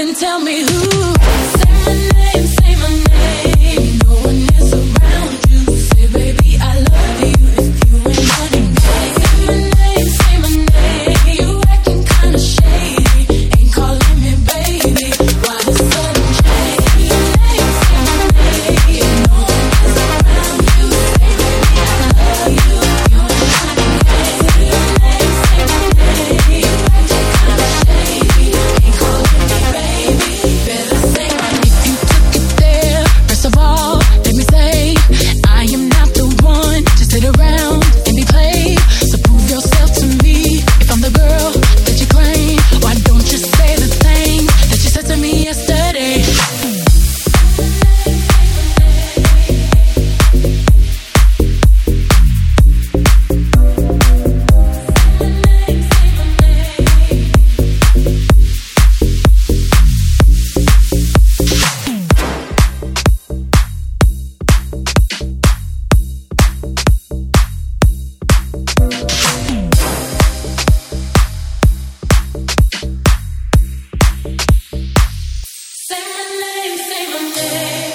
tell me who. Say my name, say my name. No one is around you. Say, baby, I love you if you ain't running back. Say my name, you acting kinda shady. Ain't calling me baby. Why the sudden change? Say my name, no one is around you. Say, baby, I love you if you ain't running back. Say my name, you acting kinda shady. Ain't calling me baby. Better say my name. If you took it there, first of all, let me say I am not the one to sit around and be played. So prove yourself to me. If I'm the girl that you claim, why don't you say the things that you said to me yesterday? Say my name, say my name.